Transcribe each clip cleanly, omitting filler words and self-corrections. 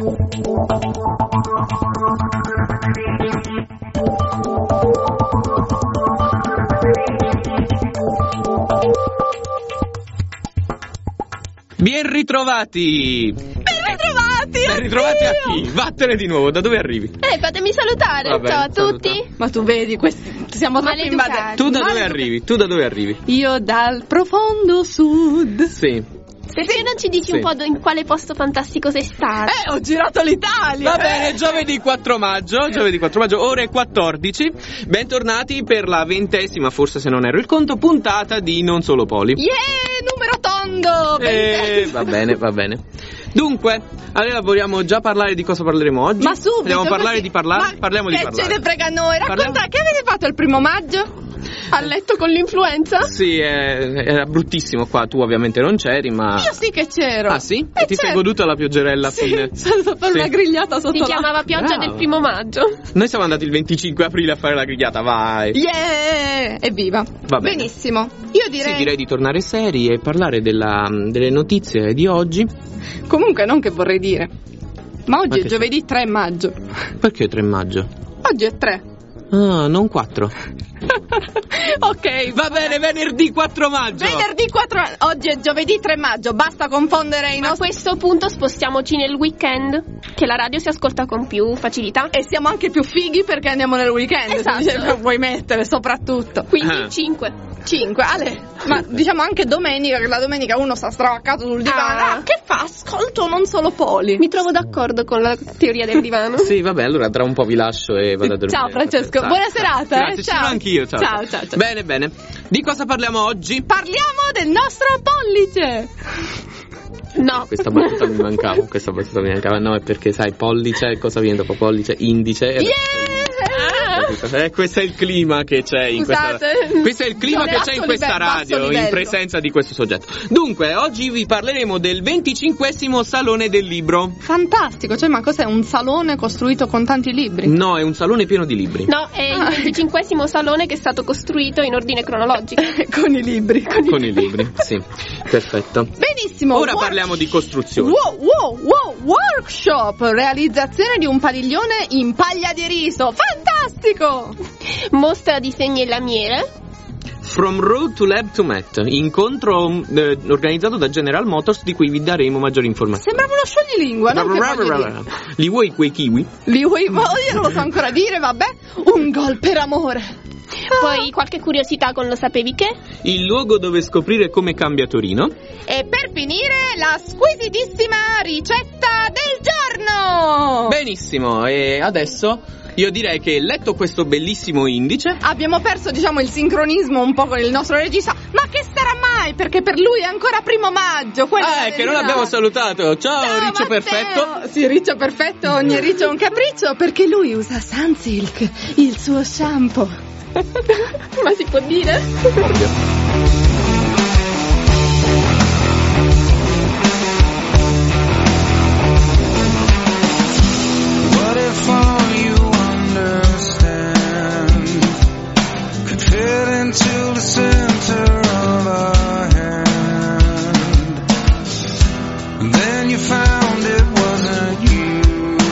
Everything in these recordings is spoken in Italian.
Ben ritrovati! Ben ritrovati a chi? Vattene di nuovo, da dove arrivi? Fatemi salutare. Vabbè, ciao a tutti. saluta. Ma tu vedi, siamo troppo Maleducati. Tu da dove arrivi? Tu da dove arrivi? Io dal profondo sud. Sì. Perché non ci dici un po' in quale posto fantastico sei stato? Ho girato l'Italia. Va bene, giovedì 4 maggio, ore 14. Bentornati per la 20ª, forse se non ero il conto, puntata di Non Solo Poli. Numero tondo. Va bene. Dunque, allora vogliamo già parlare di cosa parleremo oggi? Ma subito. Vogliamo parlare così. di parlare? Parliamo di Che parlare. ce ne frega a noi? Racconta, che avete fatto il 1° maggio? A letto con l'influenza? Sì, era bruttissimo qua, tu ovviamente non c'eri, ma... Io sì che c'ero. Ah sì? E ti sei goduta la pioggerella a fine? Sono andata a fare una grigliata sotto Si chiamava pioggia Bravo. del 1° maggio. Noi siamo andati il 25 aprile a fare la grigliata, vai! Evviva. Va bene. Benissimo. Io direi... Sì, direi di tornare seri e parlare delle notizie di oggi. Comunque non che vorrei dire. Ma oggi Ma è che giovedì 3 maggio. Perché 3 maggio? Oggi è 3. Ah, non 4. Ok. Va bene, venerdì 4 maggio. Venerdì 4. Oggi è giovedì 3 maggio. Basta confondere i Ma a nostri... questo punto spostiamoci nel weekend, che la radio si ascolta con più facilità. E siamo anche più fighi perché andiamo nel weekend. Esatto. Se vuoi mettere soprattutto. Quindi Ah. 5. 5, Ale. Ma diciamo anche domenica, che la domenica uno sta stravaccato sul divano. Ah. Che fa? Ascolto Non Solo Poli. Mi trovo d'accordo con la teoria del divano. Sì, vabbè, allora tra un po' vi lascio e vado a dormire. Ciao Francesco, buona serata. Grazie, Ciao. anch'io, ciao. Ciao. Bene. Di cosa parliamo oggi? Parliamo del nostro pollice. No. Questa battuta mi mancava. No, è perché sai, pollice, cosa viene dopo pollice? Indice. Questo è il clima che c'è in Scusate. questo è il clima che c'è in questa radio, in presenza di questo soggetto. Dunque, oggi vi parleremo del 25° Salone del Libro. Fantastico, cioè ma cos'è? Un salone costruito con tanti libri? No, è un salone pieno di libri. No, è il 25° salone che è stato costruito in ordine cronologico. Con i libri. Con i libri, sì. Perfetto. Benissimo. Ora parliamo di costruzione. Wow, workshop, realizzazione di un padiglione in paglia di riso. Fantastico! Mostra disegni e lamiere. From Road to Lab to Met, incontro organizzato da General Motors di cui vi daremo maggiori informazioni. Sembrava uno scioglilingua, no? Che voglio dire. Li vuoi quei kiwi? Ma io non lo so ancora dire, vabbè. Un gol per amore. Poi qualche curiosità con lo sapevi che? Il luogo dove scoprire come cambia Torino. E per finire la squisitissima ricetta del giorno. Benissimo, e adesso io direi che letto questo bellissimo indice abbiamo perso, diciamo, il sincronismo un po' con il nostro regista. Ma che sarà mai? Perché per lui è ancora 1° maggio. che non abbiamo salutato. Ciao Riccio Matteo. Perfetto. Sì, Riccio Perfetto, ogni Riccio è un capriccio, perché lui usa Sunsilk, il suo shampoo. Ma si può dire? What if all you understand could fit into the center of a hand, and then you found it wasn't you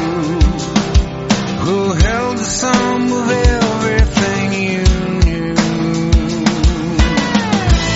who held the sum of everything you knew.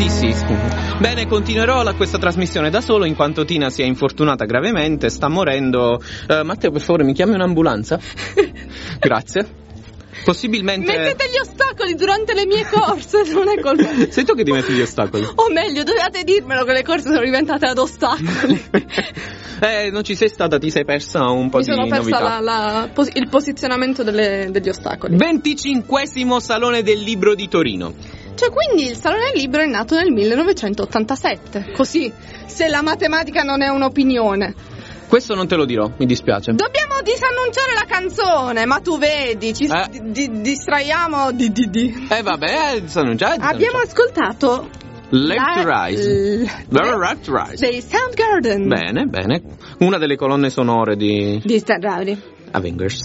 Sì. Bene, continuerò questa trasmissione da solo in quanto Tina si è infortunata gravemente, sta morendo. Matteo, per favore, mi chiami un'ambulanza? Grazie. Possibilmente... Mettete gli ostacoli durante le mie corse, non è colpa. Sei tu che ti metti gli ostacoli? O meglio, dovevate dirmelo che le corse sono diventate ad ostacoli. Non ci sei stata, ti sei persa un po' di novità. Mi sono persa il posizionamento degli ostacoli. 25esimo Salone del Libro di Torino. Cioè, quindi il Salone del Libro è nato nel 1987. Così, se la matematica non è un'opinione. Questo non te lo dirò, mi dispiace. Dobbiamo disannunciare la canzone, ma tu vedi, ci distraiamo. Vabbè, disannunciare. Abbiamo ascoltato Left to Rise dei Soundgarden. Bene. Una delle colonne sonore di Stan Rowdy. Avengers.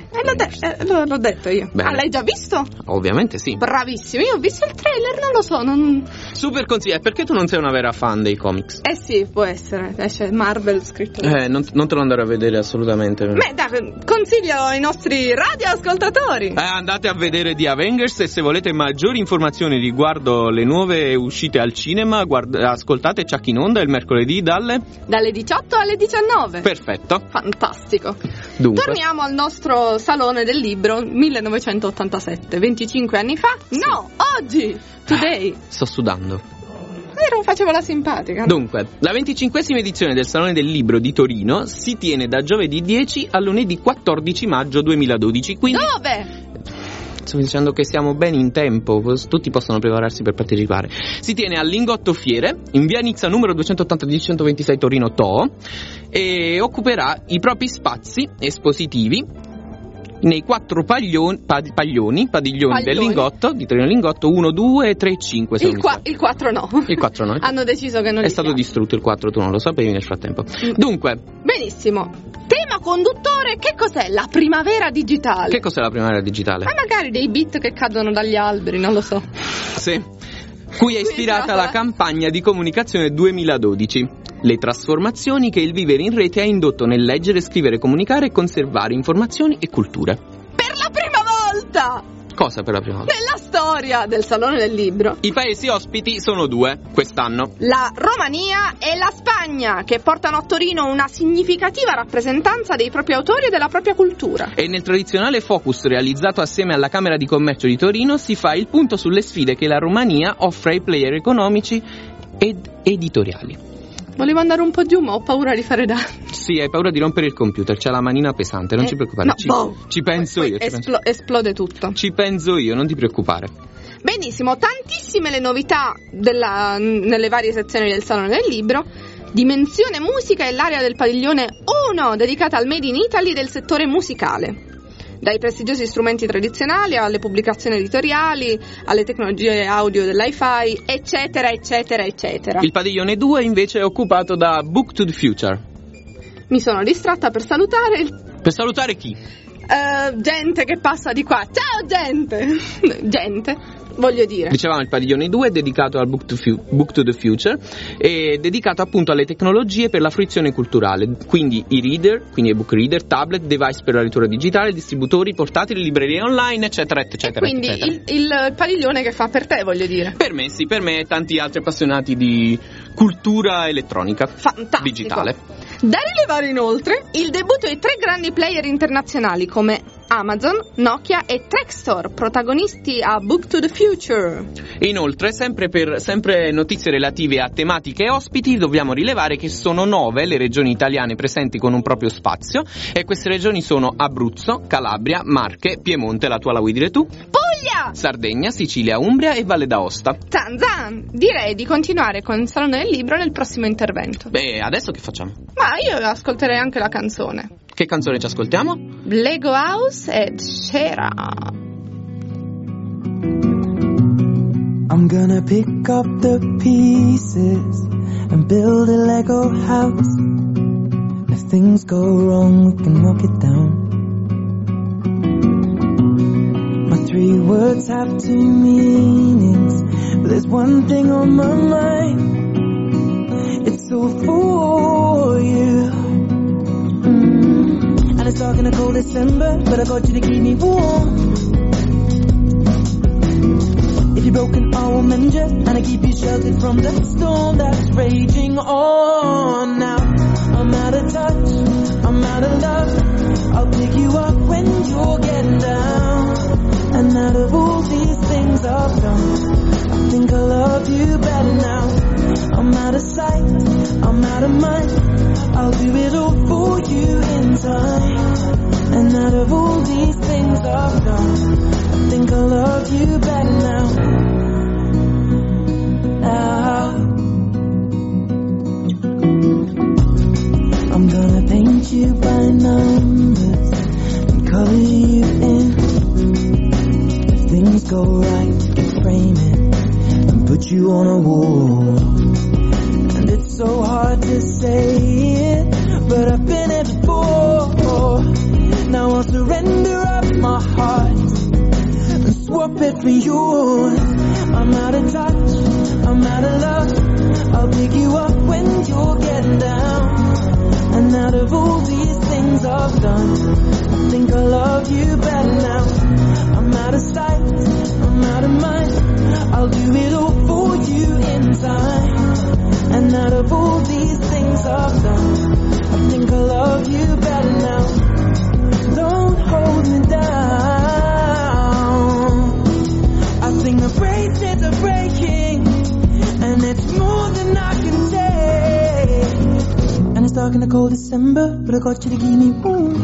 L'ho detto io. Bene. L'hai già visto? Ovviamente sì. Bravissimo, io ho visto il trailer, non lo so. Super consiglio, perché tu non sei una vera fan dei comics? Sì, può essere. Esce Marvel scritto. Non te lo andare a vedere assolutamente. Beh, dai, consiglio ai nostri radioascoltatori. Andate a vedere The Avengers e se volete maggiori informazioni riguardo le nuove uscite al cinema, ascoltate Chuck in Onda il mercoledì dalle 18 alle 19. Perfetto. Fantastico. Dunque. Torniamo al nostro Salone del Libro 1987, 25 anni fa? Sì. No, oggi, today. Sto sudando. Facevo la simpatica. Dunque, la 25esima edizione del Salone del Libro di Torino si tiene da giovedì 10 a lunedì 14 maggio 2012. Quindi... Dove? Sto dicendo che siamo ben in tempo, tutti possono prepararsi per partecipare. Si tiene al Lingotto Fiere, in via Nizza numero 280-126 Torino Too, e occuperà i propri spazi espositivi nei 4 padiglioni del Lingotto, di Torino Lingotto, 1, 2, 3, 5. Il 4 no. Il 4 no. Hanno deciso che non è stato distrutto il 4, tu non lo sapevi nel frattempo. Dunque. Benissimo. Tema conduttore, che cos'è la primavera digitale? Che cos'è la primavera digitale? Ma magari dei bit che cadono dagli alberi, non lo so. Sì. Cui è ispirata la campagna di comunicazione 2012. Le trasformazioni che il vivere in rete ha indotto nel leggere, scrivere, comunicare e conservare informazioni e culture. Per la prima volta! Cosa per la prima volta? Nella storia del Salone del Libro. I paesi ospiti sono 2 quest'anno. La Romania e la Spagna, che portano a Torino una significativa rappresentanza dei propri autori e della propria cultura. E nel tradizionale focus realizzato assieme alla Camera di Commercio di Torino si fa il punto sulle sfide che la Romania offre ai player economici ed editoriali. Volevo andare un po' giù, ma ho paura di fare danni. Sì, hai paura di rompere il computer, c'è la manina pesante, non ti preoccupare. Ci penso io. Esplode tutto. Ci penso io, non ti preoccupare. Benissimo, tantissime le novità nelle varie sezioni del Salone del Libro. Dimensione musica è l'area del padiglione 1, dedicata al Made in Italy del settore musicale. Dai prestigiosi strumenti tradizionali alle pubblicazioni editoriali, alle tecnologie audio dell'hi-fi, eccetera, eccetera, eccetera. Il padiglione 2 invece è occupato da Book to the Future. Mi sono distratta per salutare Per salutare chi? Gente che passa di qua. Ciao gente! Gente, voglio dire. Dicevamo il padiglione 2 è dedicato al Book to the Future e dedicato appunto alle tecnologie per la fruizione culturale, quindi i reader, quindi i book reader, tablet, device per la lettura digitale, distributori, portatili, librerie online, eccetera, eccetera. E quindi eccetera. Il padiglione che fa per te, voglio dire. Per me sì, per me e tanti altri appassionati di cultura elettronica. Fantastico. Digitale. Da rilevare inoltre il debutto di 3 grandi player internazionali come Amazon, Nokia e Techstore, protagonisti a Book to the Future. Inoltre, sempre notizie relative a tematiche e ospiti, dobbiamo rilevare che sono 9 le regioni italiane presenti con un proprio spazio, e queste regioni sono Abruzzo, Calabria, Marche, Piemonte, la tua la vuoi dire tu? Puglia! Sardegna, Sicilia, Umbria e Valle d'Aosta. Tanzan! Direi di continuare con il Salone del Libro nel prossimo intervento. Beh, adesso che facciamo? Ma io ascolterei anche la canzone. Che canzone ci ascoltiamo? Lego House e Shera. I'm gonna pick up the pieces and build a Lego house. If things go wrong, we can knock it down. My 3 words have 2 meanings, but there's one thing on my mind. It's all for you. And it's dark in a cold December, but I got you to keep me warm. If you broken, I will mend you, and I keep you sheltered from the storm that's raging on. Now I'm out of touch, I'm out of love. I'll pick you up when you're getting down. And out of all these things I've done, I think I love you better now. I'm out of sight, I'm out of mind. I'll do it all for you in time. And out of all these things I've done, I think I love you better now. I'm gonna paint you by numbers and color you in. If things go right, frame it and put you on a wall. And it's so hard to say it, but I've been it before. Now I'll surrender up my heart and swap it for yours. I'm out of touch, I'm out of love. I'll pick you up when you're getting down. And out of all these things I've done, I think I love you better now. I'm out of sight, I'm out of mind. I'll do it all for you in time. And out of all these things I've done, I think I love you better now. Don't hold me down. I think the bracelets are breaking, and it's more than I can take. And it's dark in the cold December, but I got you to give me room.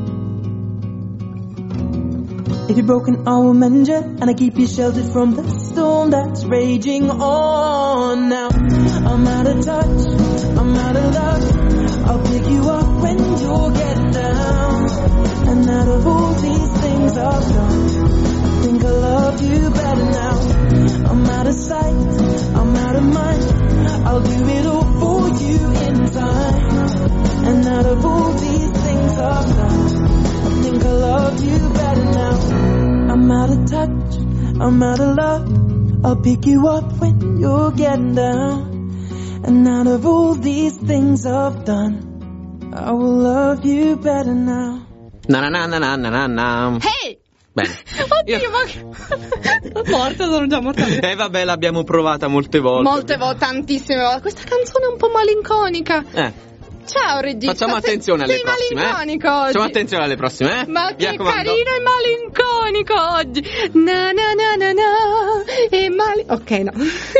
If you're broken, I will mend you, and I keep you sheltered from the storm that's raging on. Now I'm out of touch, I'm out of love. I'll pick you up when you're getting down. And out of all these things I've done, I think I love you better now. I'm out of sight, I'm out of mind. I'll do it all for you in time. And out of all these things I've done, I think I love you better now. I'm out of touch, I'm out of love. I'll pick you up when you're getting down. And out of all these things I've done, I will love you better now. Na na na na na na na. Hey! Bene. Oddio, ma che... morta, sono già morta. Vabbè, l'abbiamo provata molte volte. Molte volte, tantissime volte. Questa canzone è un po' malinconica. Ciao regista. Facciamo attenzione alle prossime. Sei malinconico oggi. Facciamo attenzione alle prossime, Ma che carino e malinconico oggi. Na na na na na. Ok, no.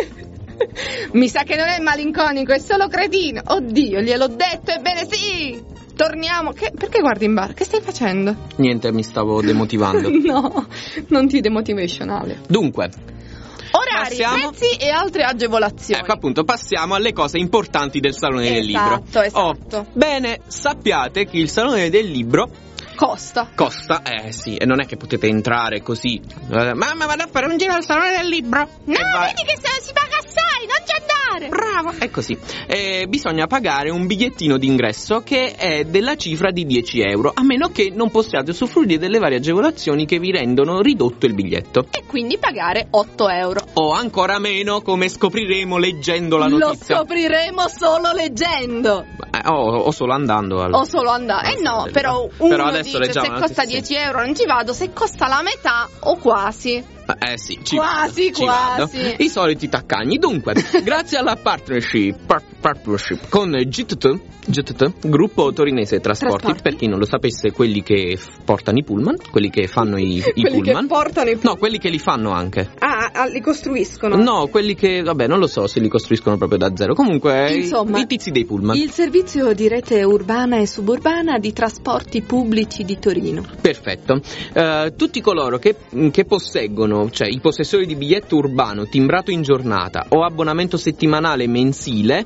Mi sa che non è malinconico, è solo cretino. Oddio, gliel'ho detto, ebbene sì. Torniamo. Perché guardi in bar? Che stai facendo? Niente, mi stavo demotivando. No, non ti demotivationale. Dunque, orari, prezzi e altre agevolazioni. Ecco, appunto, passiamo alle cose importanti del Salone del Libro. Esatto. Bene, sappiate che il Salone del Libro costa, sì, e non è che potete entrare così. Mamma, vado a fare un giro al Salone del Libro. No, vedi che si paga assai, non c'è andare. Bravo, è così. Bisogna pagare un bigliettino d'ingresso che è della cifra di 10 euro, a meno che non possiate usufruire delle varie agevolazioni che vi rendono ridotto il biglietto. E quindi pagare 8 euro. O ancora meno, come scopriremo leggendo la notizia. Lo scopriremo solo leggendo. O solo andando. O solo andando. No, però uno adesso dice se costa 10 euro non ci vado, se costa la metà o quasi. Sì, quasi. I soliti taccagni. Dunque, grazie alla partnership con GTT, gruppo torinese trasporti, per chi non lo sapesse, quelli che portano i pullman, quelli che fanno i quelli pullman. Che portano i pullman. No, quelli che li fanno anche. Li costruiscono? No, quelli che, vabbè, non lo so se li costruiscono proprio da zero. Comunque, insomma, i tizi dei pullman. Il servizio di rete urbana e suburbana di trasporti pubblici di Torino. Perfetto. Tutti coloro che posseggono, cioè i possessori di biglietto urbano timbrato in giornata o abbonamento settimanale mensile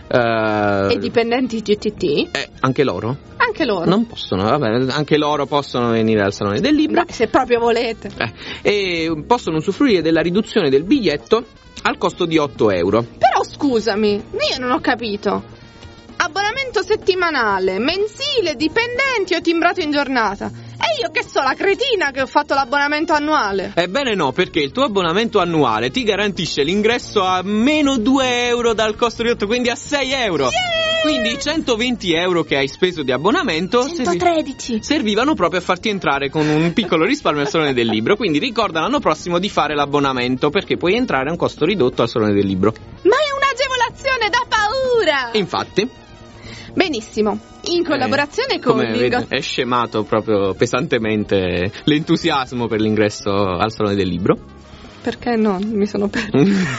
e dipendenti GTT, anche loro? Anche loro non possono, vabbè, anche loro possono venire al Salone del Libro. Beh, se proprio volete. E possono usufruire della riduzione del biglietto al costo di 8 euro. Però scusami, io non ho capito. Abbonamento settimanale, mensile, dipendenti o timbrato in giornata? E io che so, la cretina che ho fatto l'abbonamento annuale? Ebbene no, perché il tuo abbonamento annuale ti garantisce l'ingresso a meno 2 euro dal costo ridotto, quindi a 6 euro. Yeah! Quindi i 120 euro che hai speso di abbonamento 113. servivano proprio a farti entrare con un piccolo risparmio al Salone del Libro. Quindi ricorda l'anno prossimo di fare l'abbonamento, perché puoi entrare a un costo ridotto al Salone del Libro. Ma è un'agevolazione da paura! Infatti, Benissimo. In collaborazione con come vedi, è scemato proprio pesantemente l'entusiasmo per l'ingresso al Salone del Libro. Perché no? Mi sono perso.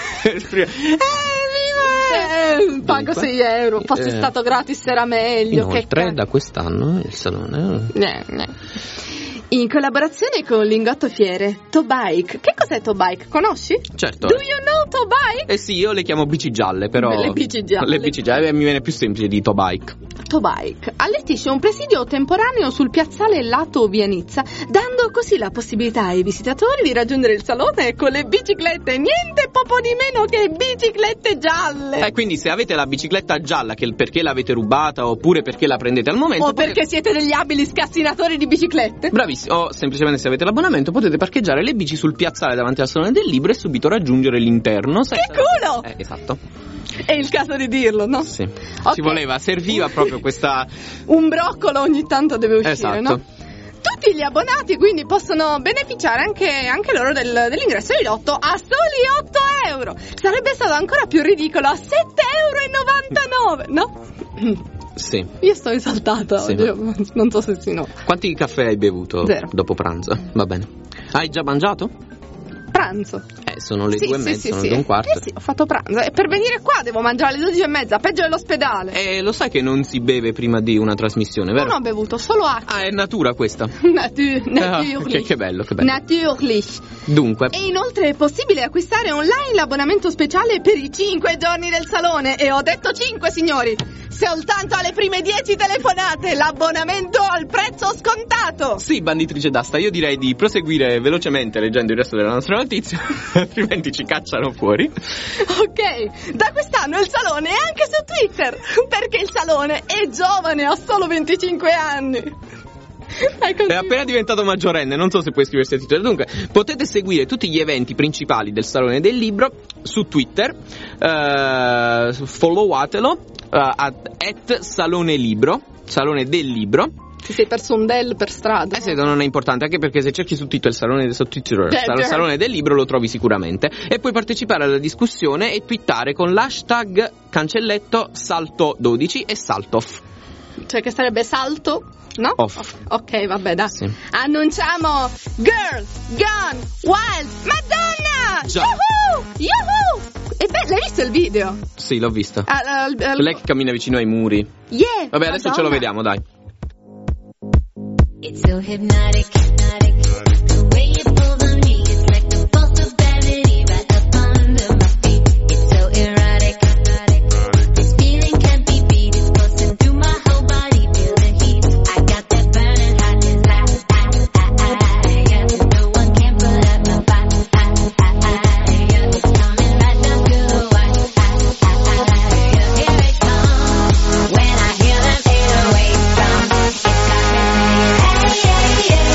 Pago Dunque, 6 euro. Fosse stato gratis era meglio. Inoltre, da quest'anno il Salone... In collaborazione con Lingotto Fiere, Tobike. Che cos'è Tobike? Conosci? Certo. Do you know Tobike? Eh sì, io le chiamo bici gialle, però... Le bici gialle. Le bici gialle mi viene più semplice di Tobike. Tobike allestisce un presidio temporaneo sul piazzale Lato Vianizza, dando così la possibilità ai visitatori di raggiungere il salone con le biciclette, niente poco di meno che biciclette gialle. Quindi se avete la bicicletta gialla, perché l'avete rubata oppure perché la prendete al momento... O perché siete degli abili scassinatori di biciclette. Bravissimo. O semplicemente se avete l'abbonamento potete parcheggiare le bici sul piazzale davanti al Salone del Libro e subito raggiungere l'interno. Che culo! Esatto. È il caso di dirlo, no? Sì. Okay. Ci voleva, serviva proprio questa... Un broccolo ogni tanto deve uscire, esatto. No? Tutti gli abbonati quindi possono beneficiare anche loro dell'ingresso di lotto a soli 8 euro. Sarebbe stato ancora più ridicolo a 7,99 euro, no? Sì. Io sto esaltata Sì. oggi, non so se sì no. Quanti caffè hai bevuto 0. dopo pranzo? Va bene. Hai già mangiato? Pranzo. Sono le 2:30, sono le 2:15. Sì, ho fatto pranzo. E per venire qua devo mangiare alle 12:30, peggio dell'ospedale. Lo sai che non si beve prima di una trasmissione, vero? Non ho bevuto, solo acqua. È natura questa. Natürlich. Che bello, che bello. Natürlich. Dunque, E inoltre è possibile acquistare online l'abbonamento speciale per i 5 giorni del salone. E ho detto 5, signori. Soltanto alle prime 10 telefonate l'abbonamento al prezzo scontato. sì, banditrice d'asta, io direi di proseguire velocemente leggendo il resto della nostra notizia, altrimenti ci cacciano fuori. Ok, da quest'anno il salone è anche su Twitter, perché il salone è giovane, ha solo 25 anni. È appena diventato maggiorenne, non so se puoi iscriversi a Twitter. Dunque, potete seguire tutti gli eventi principali del Salone del Libro su Twitter, followatelo, @Salone Libro, Salone del Libro. Ti sei perso un del per strada. Sì, non è importante, anche perché se cerchi su Twitter Salone del Libro lo trovi sicuramente. E puoi partecipare alla discussione e twittare con l'hashtag cancelletto salto12 e saltoff. Cioè che sarebbe salto? No? Off. Ok, vabbè, dai. Sì. Annunciamo Girl Gone Wild Madonna! Già. Yuhu! E beh, l'hai visto il video? Sì, l'ho visto. Lei che cammina vicino ai muri. Yeah! Vabbè, adesso ce lo vediamo, dai. It's so hypnotic, the way you pull on me, it's like the pulse of gravity right up under my feet. It's so erotic, this feeling can't be beat. It's pulsing through my whole body, feel the heat. I got that burning hot desire, yeah. No one can put out my fire, yeah. It's coming right down to the wire, yeah. Here it comes, when I hear them 808 drums, it's got me saying,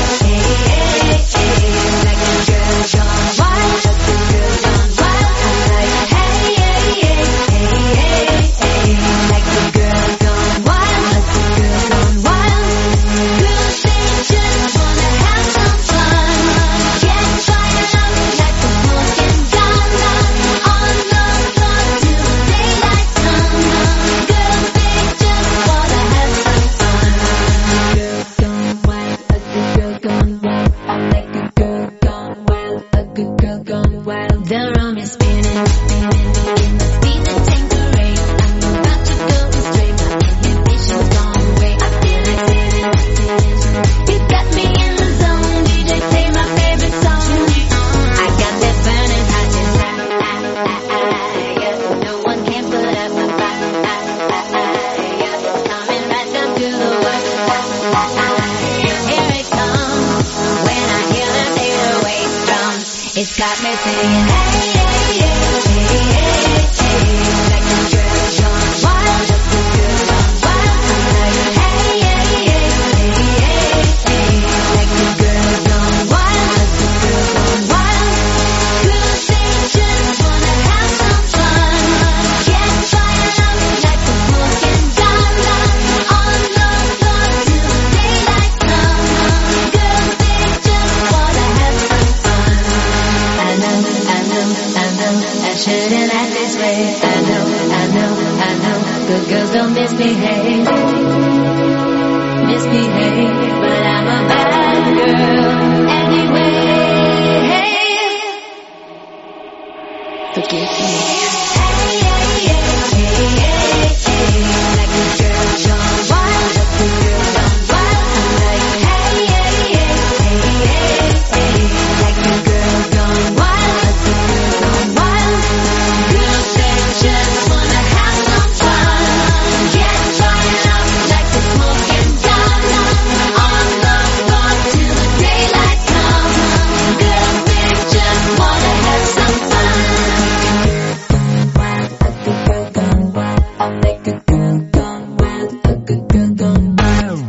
the rum is spinning, in the beat that Tanqueray. I'm about to go astray, my inhibitions gone away. I feel like sitting, you got me in the zone. DJ play my favorite song. I got that burning hot desire, yeah. No one can put out my fire, yeah. It's coming right down to the wire, here it comes, when I hear them 808 drums, it's got me singing, hey, hey, hey, hey, hey, hey, like a girl gone wild, just a girl gone wild. Hey, hey, hey, hey, hey, hey, like a girl gone wild, just a girl gone wild. Girls, they just wanna have some fun, get fired up like a smoking gun. know, good girls don't misbehave, but I'm a bad girl anyway. Forgive me. Like a girl gone wild, like a girl gone wild. I'm like, like a girl gone wild, like a girl gone wild. Girls that just wanna have some fun, get fired up like the smoking gun, on the floor till the daylight comes. Girls that just wanna have some fun. A good girl gone wild, I'll make a girl gone wild, a good girl gone wild.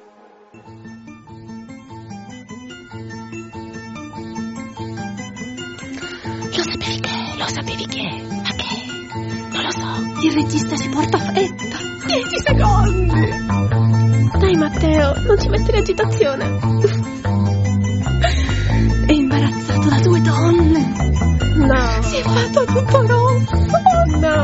Lo sapevi che? Ma che? Non lo so. Il regista si porta fretta. 10 secondi. Dai Matteo, non ci mettere agitazione. È imbarazzato da 2 donne. No. Si è fatto tutto rosso. No.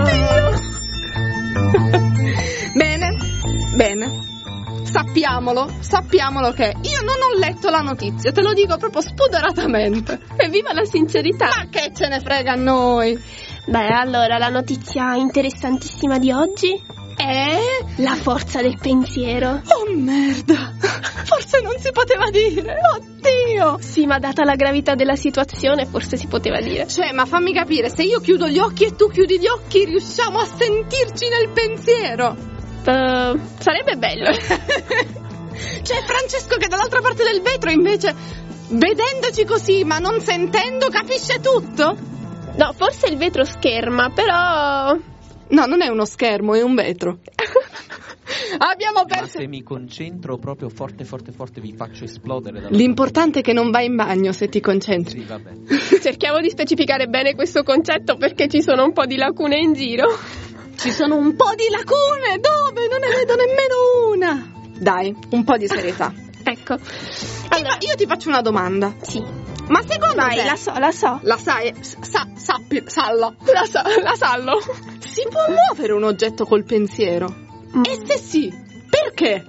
Bene. Sappiamolo che io non ho letto la notizia, te lo dico proprio spudoratamente. Evviva la sincerità. Ma che ce ne frega a noi? Beh, allora la notizia interessantissima di oggi è la forza del pensiero. Oh merda, forse non si poteva dire, oddio. Sì, ma data la gravità della situazione forse si poteva dire. Cioè, ma fammi capire, se io chiudo gli occhi e tu chiudi gli occhi riusciamo a sentirci nel pensiero. Sarebbe bello. C'è Francesco che dall'altra parte del vetro invece, vedendoci così ma non sentendo, capisce tutto? No, forse il vetro scherma, però... No, non è uno schermo, è un vetro. Abbiamo perso. Ma se mi concentro proprio forte vi faccio esplodere. L'importante è che non vai in bagno se ti concentri. Sì, vabbè. Cerchiamo di specificare bene questo concetto perché ci sono un po' di lacune in giro. Ci sono un po' di lacune, dove? Non ne vedo nemmeno una. Dai, un po' di serietà. Ecco. Allora, io ti faccio una domanda. Sì. Ma secondo Vai, te... la so. La sai? Sallo. La sallo. Si può muovere un oggetto col pensiero? E se sì, perché?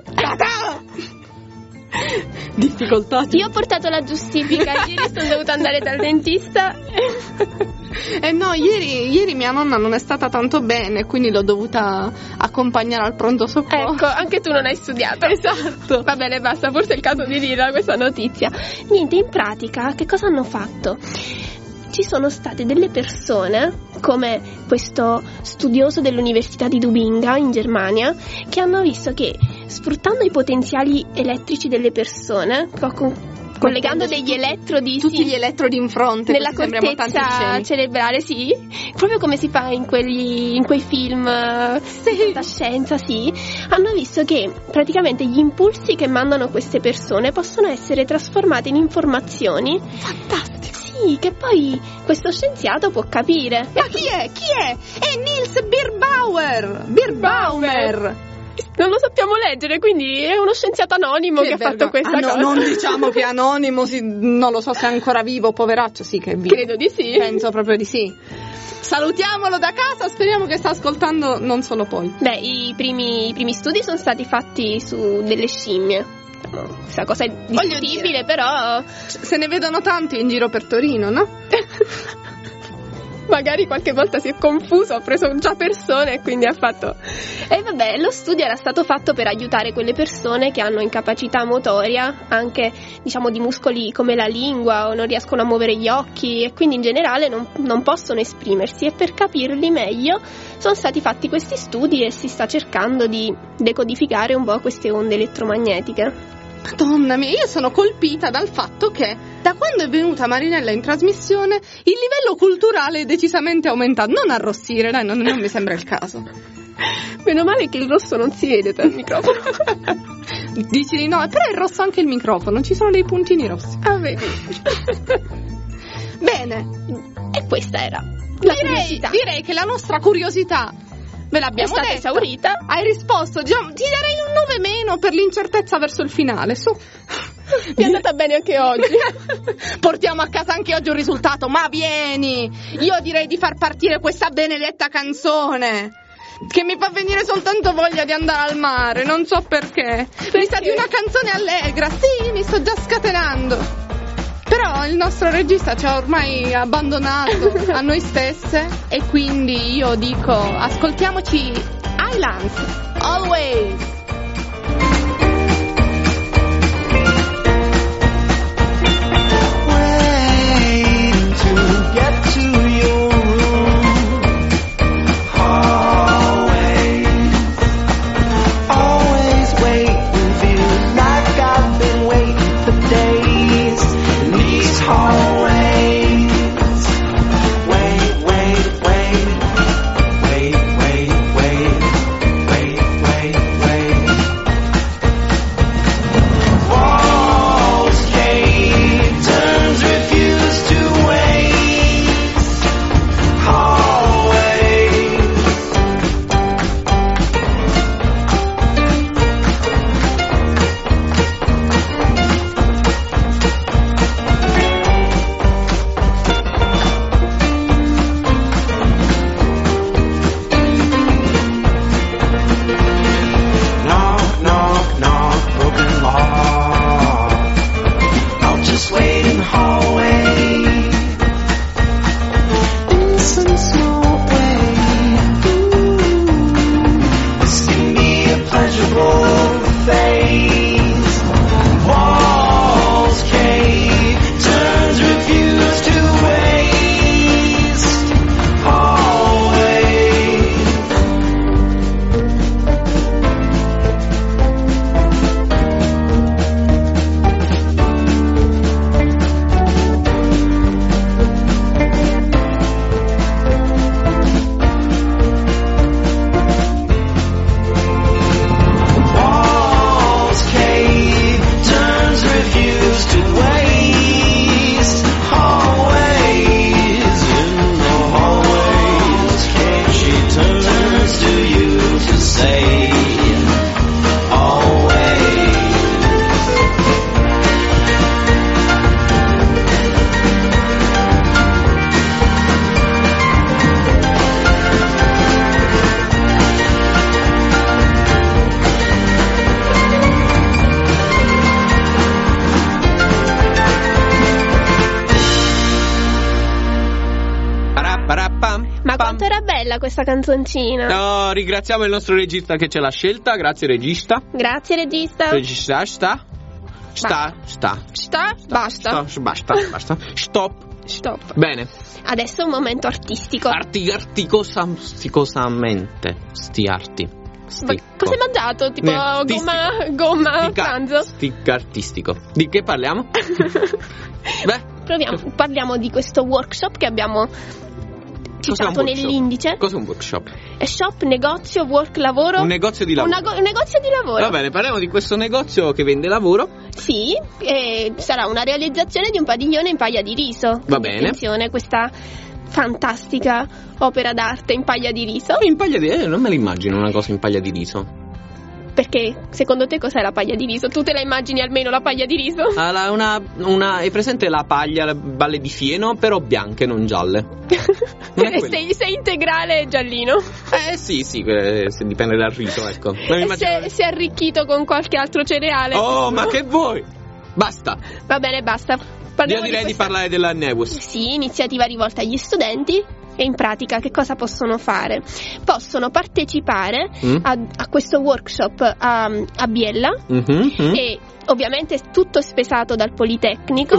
Difficoltà. Io ho portato la giustifica, ieri sono dovuta andare dal dentista. No, ieri mia nonna non è stata tanto bene, quindi l'ho dovuta accompagnare al pronto soccorso. Ecco, anche tu non hai studiato. Esatto. Va bene, basta, forse è il caso di dirla questa notizia. Niente, in pratica, che cosa hanno fatto? Ci sono state delle persone, come questo studioso dell'Università di Tubinga in Germania, che hanno visto che sfruttando i potenziali elettrici delle persone, collegando degli elettrodi, tutti gli elettrodi in fronte nella corteccia cerebrale, sì, proprio come si fa in quei film di fantascienza, sì, hanno visto che praticamente gli impulsi che mandano queste persone possono essere trasformati in informazioni. Fantastico. Sì, che poi questo scienziato può capire. Ma chi è? È Niels Birbaumer. Non lo sappiamo leggere, quindi è uno scienziato anonimo che ha fatto questa cosa. Non diciamo che è anonimo, non lo so se è ancora vivo, poveraccio, sì che è vivo. Credo di sì. Penso proprio di sì. Salutiamolo da casa, speriamo che sta ascoltando non solo poi. Beh, i primi studi sono stati fatti su delle scimmie. Questa cosa è discutibile, però se ne vedono tanti in giro per Torino, no? Magari qualche volta si è confuso, ha preso già persone e quindi ha fatto... E vabbè, lo studio era stato fatto per aiutare quelle persone che hanno incapacità motoria, anche diciamo di muscoli come la lingua, o non riescono a muovere gli occhi e quindi in generale non possono esprimersi, e per capirli meglio sono stati fatti questi studi e si sta cercando di decodificare un po' queste onde elettromagnetiche. Madonna mia, io sono colpita dal fatto che da quando è venuta Marinella in trasmissione il livello culturale è decisamente aumentato. Non arrossire, dai, non mi sembra il caso. Meno male che il rosso non si vede dal microfono. Dici di no, però è rosso anche il microfono, ci sono dei puntini rossi. Ah, vedi. Bene. E questa era la curiosità. Direi che la nostra curiosità ve l'abbiamo detta, esaurita. Hai risposto, diciamo, ti darei un 9 meno per l'incertezza verso il finale, su. Mi è andata bene anche oggi. Portiamo a casa anche oggi un risultato, ma vieni. Io direi di far partire questa benedetta canzone. che mi fa venire soltanto voglia di andare al mare, non so perché. Mi sa di una canzone allegra, sì, mi sto già scatenando. Però il nostro regista ci ha ormai abbandonato a noi stesse e quindi io dico, ascoltiamoci Highlands, Always. Questa canzoncina. No, ringraziamo il nostro regista che ce l'ha scelta. Grazie regista. Grazie regista. Regista, basta. Stop. Bene. Adesso è un momento artistico. Articosamente. Cosa hai mangiato? Tipo gomma pranzo? Stick artistico. Di che parliamo? Parliamo di questo workshop che abbiamo citato nell'indice. Cos'è un workshop? È shop, negozio, work, lavoro. Un negozio di lavoro. Un negozio di lavoro. Va bene, parliamo di questo negozio che vende lavoro. Sì, sarà una realizzazione di un padiglione in paglia di riso. Va bene. Attenzione, questa fantastica opera d'arte in paglia di riso. In paglia di riso? Non me la immagino una cosa in paglia di riso. Perché secondo te cos'è la paglia di riso? Tu te la immagini almeno la paglia di riso? È presente la paglia, le balle di fieno, però bianche, non gialle. Non sei integrale giallino? Sì, dipende dal riso, ecco. Si è arricchito con qualche altro cereale. Oh, ma che vuoi? Basta. Va bene, basta. Io direi di parlare della Nevus. Sì, iniziativa rivolta agli studenti. E in pratica che cosa possono fare? Possono partecipare a questo workshop a Biella e ovviamente tutto spesato dal Politecnico.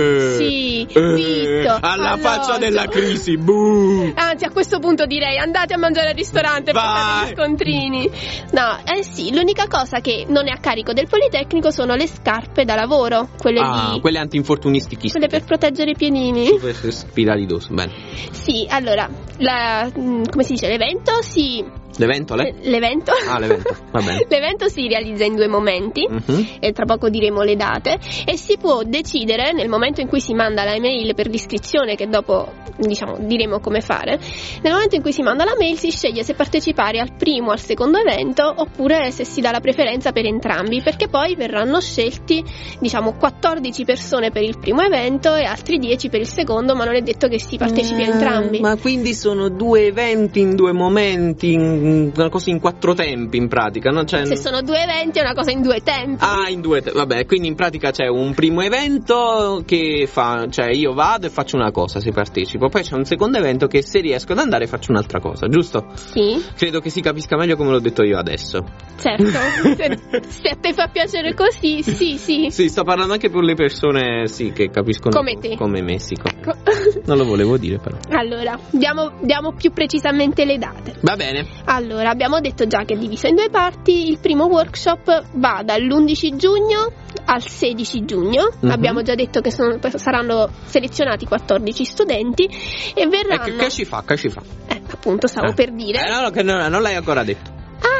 Zitto. Alla faccia della crisi. Buh. Anzi, a questo punto direi andate a mangiare al ristorante per fare gli scontrini. No, l'unica cosa che non è a carico del Politecnico sono le scarpe da lavoro, quelle antinfortunistiche, quelle per proteggere i piedini. Spiralidoso, bene. Sì, allora, come si dice, l'evento L'evento? L'evento. L'evento, va bene. L'evento si realizza in 2 momenti e tra poco diremo le date e si può decidere nel momento in cui si manda la email per l'iscrizione, che dopo diciamo, diremo come fare. Nel momento in cui si manda la mail si sceglie se partecipare al primo o al secondo evento, oppure se si dà la preferenza per entrambi, perché poi verranno scelti, diciamo, 14 persone per il primo evento e altri 10 per il secondo, ma non è detto che si partecipi a entrambi. Ma quindi sono 2 eventi in 2 momenti, una cosa in 4 tempi in pratica, no? Cioè, Se sono 2 eventi è una cosa in 2 tempi. in 2 vabbè, quindi in pratica c'è un primo evento che fa, cioè io vado e faccio una cosa se partecipo, poi c'è un secondo evento che se riesco ad andare faccio un'altra cosa, giusto? Sì, Credo che si capisca meglio come l'ho detto io adesso. certo. Se a te fa piacere così, sì. Sì, sto parlando anche per le persone, sì, che capiscono Come te. come Messico. Non lo volevo dire però. Allora, diamo più precisamente le date. Va bene. Allora, abbiamo detto già che è diviso in 2 parti. Il primo workshop va dall'11 giugno al 16 giugno. Mhm. Abbiamo già detto che saranno selezionati 14 studenti e verranno... Che ci fa? Appunto, stavo per dire. No, che non l'hai ancora detto.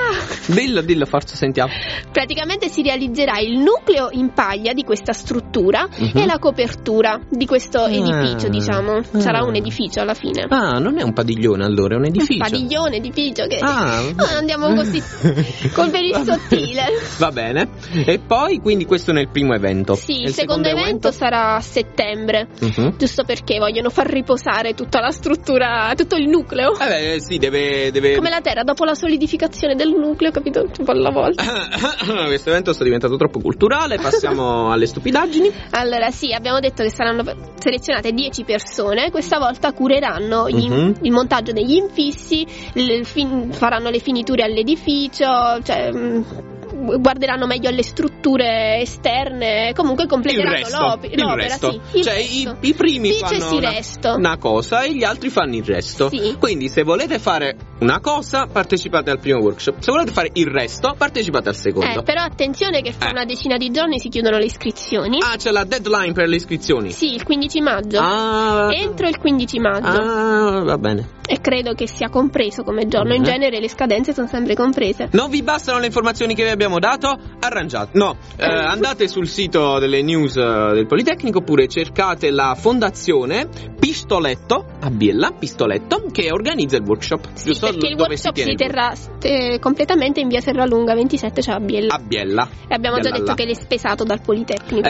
Dillo, forza, sentiamo. Praticamente si realizzerà il nucleo in paglia di questa struttura e la copertura di questo edificio, diciamo. Sarà un edificio alla fine. Non è un padiglione allora, è un edificio. Padiglione, edificio, che Ah. andiamo così col per il sottile. Va bene. E poi, quindi questo è il primo evento. Sì, E il secondo evento sarà a settembre, giusto perché vogliono far riposare tutta la struttura, tutto il nucleo. Sì, deve Come la Terra dopo la solidificazione del nucleo, capito? Un po' alla volta. Questo evento sta diventato troppo culturale. Passiamo alle stupidaggini. Allora, sì, abbiamo detto che saranno selezionate 10 persone. Questa volta cureranno il montaggio degli infissi, faranno le finiture all'edificio, cioè guarderanno meglio alle strutture esterne, comunque completeranno l'opera. Sì, i primi Dice fanno una cosa e gli altri fanno il resto. Sì. Quindi se volete fare una cosa partecipate al primo workshop, se volete fare il resto partecipate al secondo. Però attenzione che fra una decina di giorni si chiudono le iscrizioni. C'è la deadline per le iscrizioni. Sì, il 15 maggio. Entro il 15 maggio. Va bene. E credo che sia compreso come giorno. In genere le scadenze sono sempre comprese. Non vi bastano le informazioni che vi abbiamo dato? Arrangiate. Andate sul sito delle news del Politecnico, oppure cercate la fondazione Pistoletto a Biella, Pistoletto, che organizza il workshop. Sì, giusto? perché il Dove workshop tiene si terrà completamente in via Serralunga 27, cioè a Biella. a Biella. E abbiamo già Biella detto là. che l'è spesato dal Politecnico. È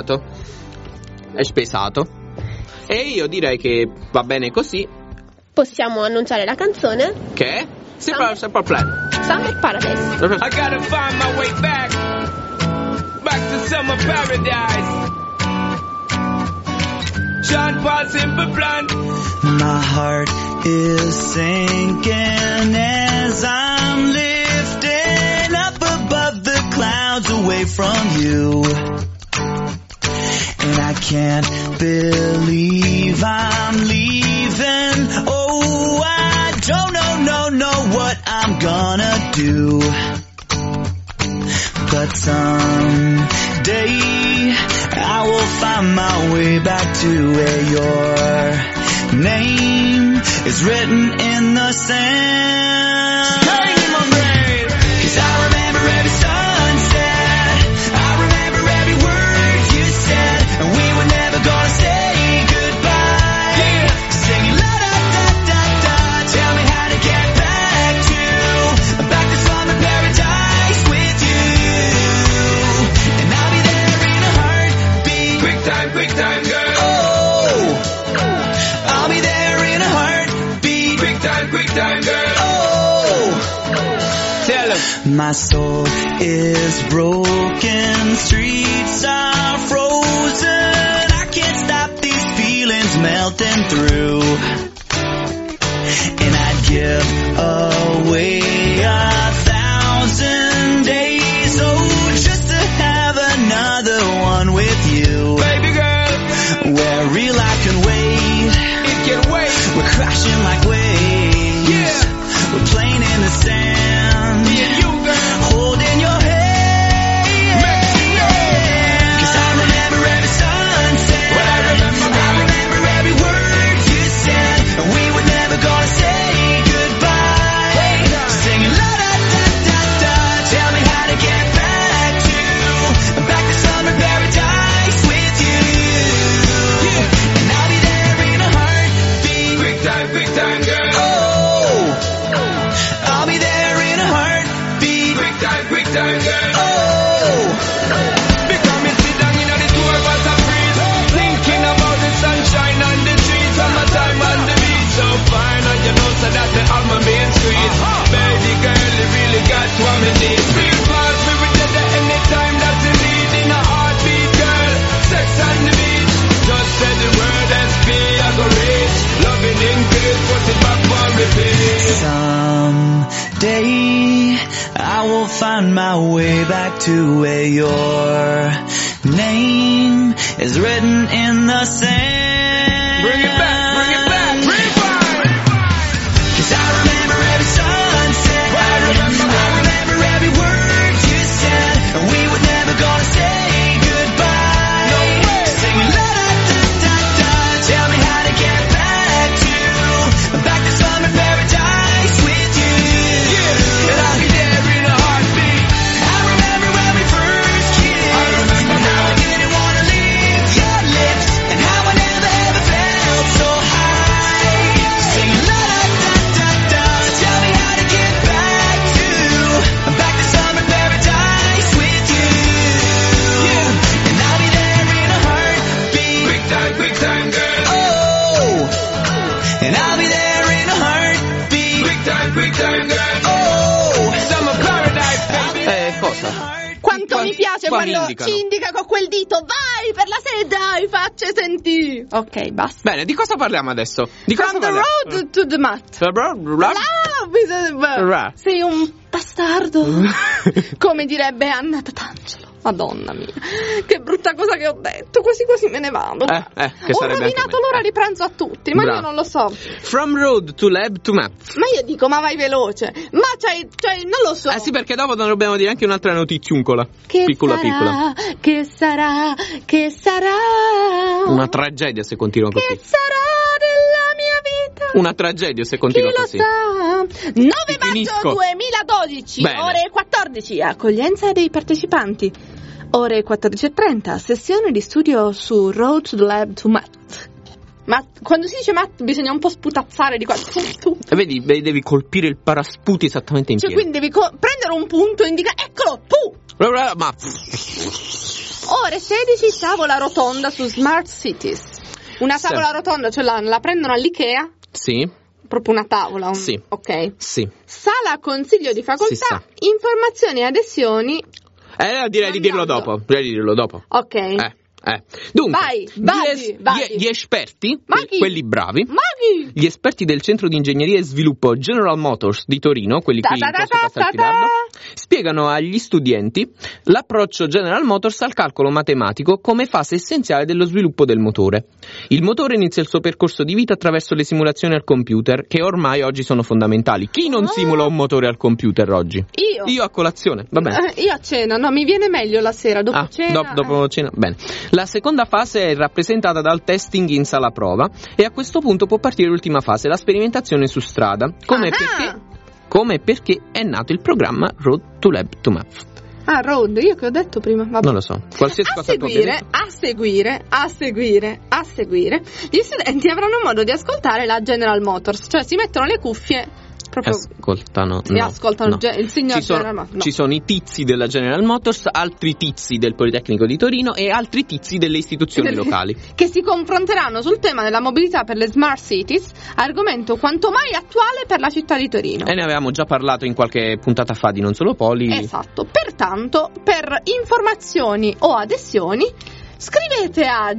spesato. E io direi che va bene così. Possiamo annunciare la canzone Che è Simple Plan. Summer Paradise. I gotta find my way back to summer paradise. John Paul Simple Plan. My heart is sinking as I'm lifting up above the clouds away from you. And I can't believe I'm leaving. Oh, I don't know what I'm gonna do. But someday I will find my way back to where your name is written in the sand. Turn in my brain. 'Cause I remember every sunset, I remember every word you said, and we were never gonna say goodbye. Yeah. Singing la da da da da, tell me how to get back to summer paradise with you. And I'll be there in a heartbeat. Quick time, girl. Oh, I'll be there in a heartbeat. Quick time, girl. Oh. Tell 'em. My soul is broken, streets are frozen, I can't stop these feelings melting through. And I'd give away 1,000 days, oh, just to have another one with you. Baby girl, Where real life can wait, it can wait. we're crashing like waves. Yeah. We're playing in the sand, Me and you, girl. holding your hand. Make me know. 'Cause I remember every sunset, What I remember, I remember every word you said, and we were never gonna say goodbye. Singing la da da da da, tell me how to get back to summer paradise with you. And I'll be there in a heartbeat. day I will find my way back to where your name is written in the sand. Bring it back, bring it back, rewind. 'Cause I remember every sunset, I remember every word you said, and we were never gonna say goodbye. No way. Singing la da da da da, tell me how to get back to summer paradise with you. Yeah, and I'll be there in a heartbeat. I remember when we first kissed, I remember and how I didn't wanna leave your lips, and how I never ever felt so high. Singing la da da da da, tell me how to get back to summer paradise with you. And I'll be there in a heartbeat. Big time, girl. Oh, and I'll be there in a heartbeat. Big time, girl. Oh, Summer paradise, baby. Cosa? Quanto mi piace quali quando indicano? ci indica con quel dito, vai per la sede, dai, faccia sentire. Ok, basta. Bene, di cosa parliamo adesso? Di cosa From the parliamo? road to the mat. Ra. Sei un bastardo. Come direbbe Anna Tatangelo. Madonna mia, che brutta cosa che ho detto. Quasi quasi me ne vado. Che Ho sarebbe anche rovinato meglio. l'ora di pranzo a tutti, ma Bravo. io non lo so. From road to lab to map. Ma io dico, ma vai veloce. Ma non lo so. Sì, perché dopo dobbiamo dire anche un'altra notiziuncola. Che Piccola sarà, piccola. Che sarà. Una tragedia se continua Che così. sarà della mia vita. Una tragedia se Chi continua lo così. sa? 9 maggio Finisco. 2012, Bene. ore 14, accoglienza dei partecipanti. Ore 14:30, sessione di studio su Road to the Lab to Math. Ma quando si dice math bisogna un po' sputazzare di qua. E vedi, devi colpire il parasputi esattamente in Cioè, pieno. quindi devi prendere un punto e indicare, eccolo, Ma Ore 16, tavola rotonda su Smart Cities. Una Sì. tavola rotonda, cioè la prendono all'IKEA, sì, proprio una tavola. Sì. Ok. sì. Sala consiglio di Si facoltà, sa. informazioni e adesioni. Direi di dirlo dopo. Direi di dirlo dopo. Ok. Dunque, Vai, vai. gli esperti, Ma chi? quelli bravi, Maghi! gli esperti del centro di ingegneria e sviluppo General Motors di Torino, quelli qui in corso Casal Fidardo, spiegano agli studenti l'approccio General Motors al calcolo matematico come fase essenziale dello sviluppo del motore. Il motore inizia il suo percorso di vita attraverso le simulazioni al computer, che ormai oggi sono fondamentali. Chi non simula un motore al computer oggi? Io a colazione, va bene. Io a cena, no, mi viene meglio la sera, dopo cena. Dopo cena, bene. La seconda fase è rappresentata dal testing in sala prova e a questo punto può partire l'ultima fase, la sperimentazione su strada. Come e perché è nato il programma Road to Lab to Math. Ah, road, io che ho detto prima, vabbè. Non lo so, qualsiasi cosa tu abbia detto. A seguire, gli studenti avranno modo di ascoltare la General Motors, cioè si mettono le cuffie proprio Ascoltano, e ascoltano no. il signor Ci sono- General Motors. No. Ci sono i tizi della General Motors, altri tizi del Politecnico di Torino e altri tizi delle istituzioni locali. Che si confronteranno sul tema della mobilità per le smart cities, argomento quanto mai attuale per la città di Torino. E ne avevamo già parlato in qualche puntata fa di Non Solo Poli. Esatto, pertanto per informazioni o adesioni scrivete a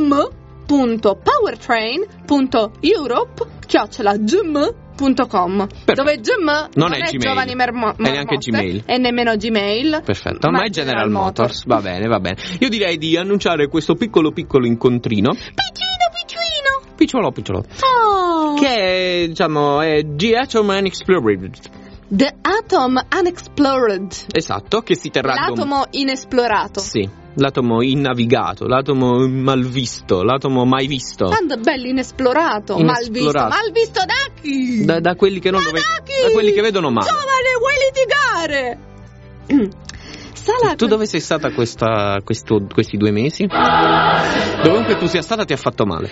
gm.powertrain.europe@gm.com, dove gm non è Gmail. Giovanni E neanche Gmail. e nemmeno Gmail. Perfetto, ma è General Motors. Va bene, va bene. Io direi di annunciare questo piccolo incontrino. Picciolo. Oh, Che è, diciamo, è The Atom Unexplored. The Atom Unexplored, Esatto, che si terrà l'atomo inesplorato. Sì, l'atomo innavigato, l'atomo malvisto, l'atomo mai visto. Tanto bello inesplorato, Inesplorato. mal visto da chi? Da quelli che non Ma lo da chi? da quelli che vedono male. Giovane, vuoi litigare? Sala Tu dove sei stata questi 2 mesi? Dovunque tu sia stata ti ha fatto male.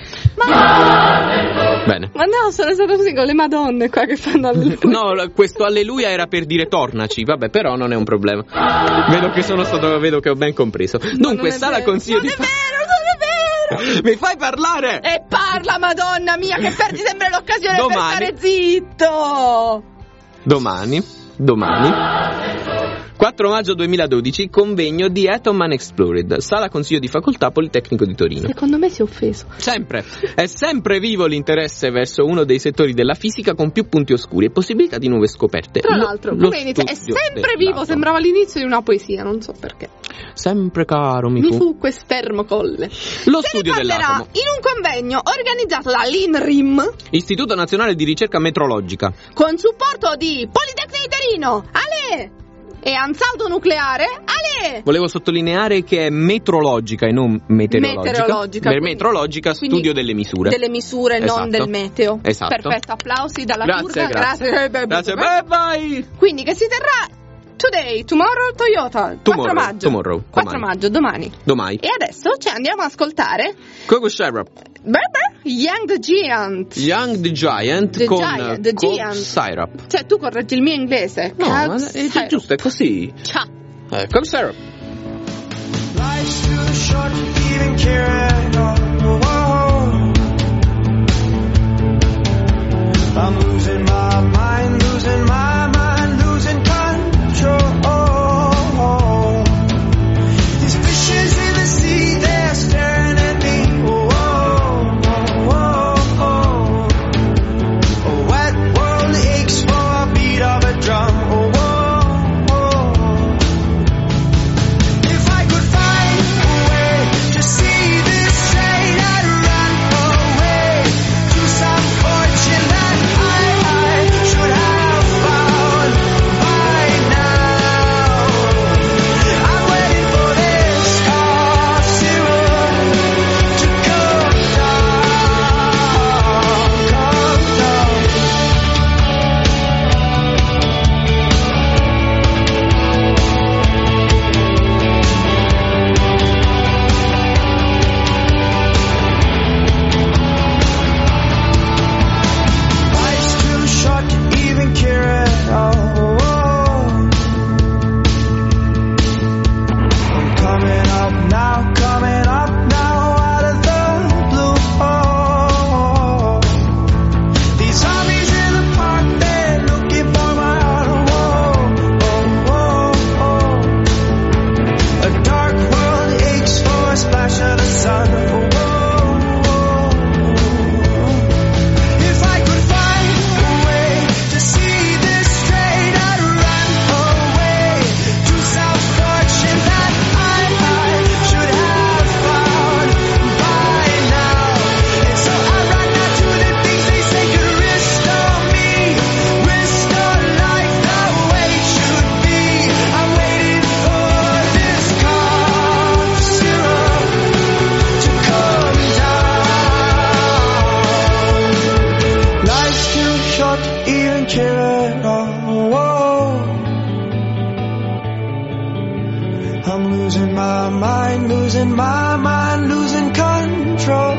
Bene. Ma no, sono stata così con le madonne qua che fanno No, questo alleluia era per dire tornaci, vabbè, però non è un problema. Vedo che ho ben compreso. Dunque, sala consiglio di Non è vero. Mi fai parlare! E parla, madonna mia, che perdi sempre l'occasione per Domani. stare zitto. Domani 4 maggio 2012, convegno di Atom Unexplored, sala consiglio di facoltà Politecnico di Torino. Secondo me si è offeso. Sempre, è sempre vivo l'interesse verso uno dei settori della fisica con più punti oscuri e possibilità di nuove scoperte. Tra l'altro, Lo come inizia? È studio sempre dell'atomo. vivo, sembrava l'inizio di una poesia, non so perché. Sempre caro mi Mi fu. fu quest'ermo colle. Lo Se studio ne parlerà dell'atomo. in un convegno organizzato dall'INRIM Istituto Nazionale di Ricerca Metrologica. con supporto di Politecnico di Torino, Ale! E Ansaldo Nucleare, Ale! Volevo sottolineare che è metrologica e non meteorologica. Meteorologica, Per quindi- metrologica, quindi studio delle misure. Delle misure, non Esatto. del meteo. Esatto. Perfetto, applausi dalla Grazie, turca. grazie. Grazie, bye bye. Quindi che si terrà today, tomorrow, Toyota. 4 maggio. tomorrow, 4 domani. maggio, domani. Domani. E adesso ci andiamo ad ascoltare Coco Syrup. Young the Giant. Young the Giant The con Giant, the Coke Giant. Syrup. Cioè, tu correggi il mio inglese. No, ma Coke è syrup. giusto, è così. Ciao. Coke Syrup. Life's too short to even care at all. I'm losing my mind, losing my mind, losing control. These fishes in the sea, they're staring at me. A wet world aches for a beat of a drum. If I could find a way to see this train, I'd run away to some fortune that I should have found by now. I'm waiting for this cough syrup to come down, come down. Life's too short to even care at all. I'm coming up now out of the blue. These zombies in the park, they're looking for my heart. A dark world aches for a splash of the sun. If I could find a way to see this train, I'd run away to some fortune that I should have found by now. And so I run out to the things they say could restore me, restore life the way it should be. I'm waiting for this cough syrup to come down. Life's too short to even care at all. I'm losing my mind, losing my mind, losing control.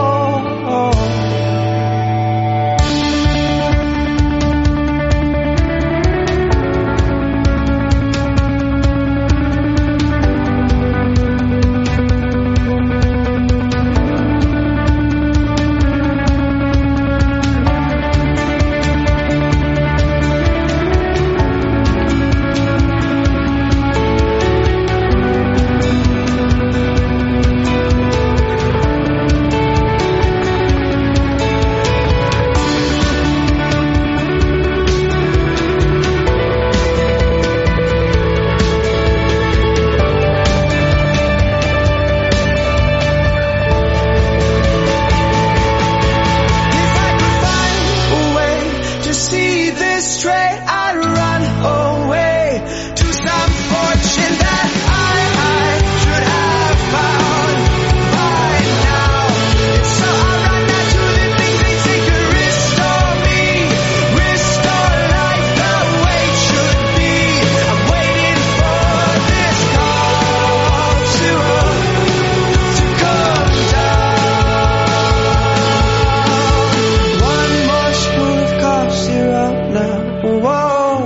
If I could find a way to see this train, I'd run away to some fortune that I should have found by now. And so I run out to the things they say could restore me, restore life the way it should be. I'm waiting for this cough syrup to come down. One more spoon of cough syrup now. Whoa.